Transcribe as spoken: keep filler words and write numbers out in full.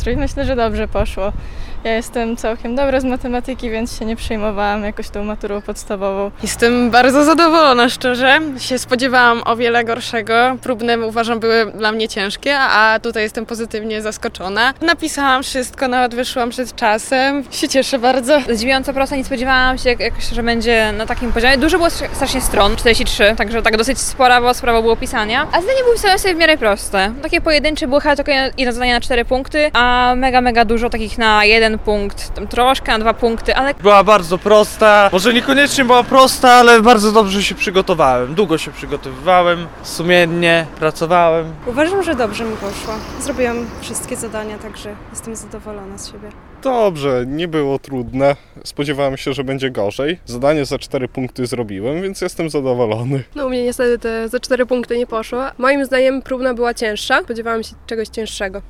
nastrój. Myślę, że dobrze poszło. Ja jestem całkiem dobra z matematyki, więc się nie przejmowałam jakoś tą maturą podstawową. Jestem bardzo zadowolona, szczerze. Się spodziewałam o wiele gorszego. Próbne uważam były dla mnie ciężkie, a tutaj jestem pozytywnie zaskoczona. Napisałam wszystko, nawet wyszłam przed czasem. Się cieszę bardzo. Zdziwiająco prosto, nie spodziewałam się jakoś, że będzie na takim poziomie. Dużo było strasznie stron, czterdzieści trzy, także tak dosyć spora, bo sprawa było pisania. A zdanie były pisane sobie w miarę proste. Takie pojedyncze było chyba tylko jedno zadanie na cztery punkty, a mega, mega dużo takich na jeden punkt, tam troszkę na dwa punkty, ale... Była bardzo prosta, może niekoniecznie była prosta, ale bardzo dobrze się przygotowałem. Długo się przygotowywałem, sumiennie pracowałem. Uważam, że dobrze mi poszło. Zrobiłam wszystkie zadania, także jestem zadowolona z siebie. Dobrze, nie było trudne. Spodziewałem się, że będzie gorzej. Zadanie za cztery punkty zrobiłem, więc jestem zadowolony. No u mnie niestety te za cztery punkty nie poszło. Moim zdaniem próbna była cięższa. Spodziewałam się czegoś cięższego.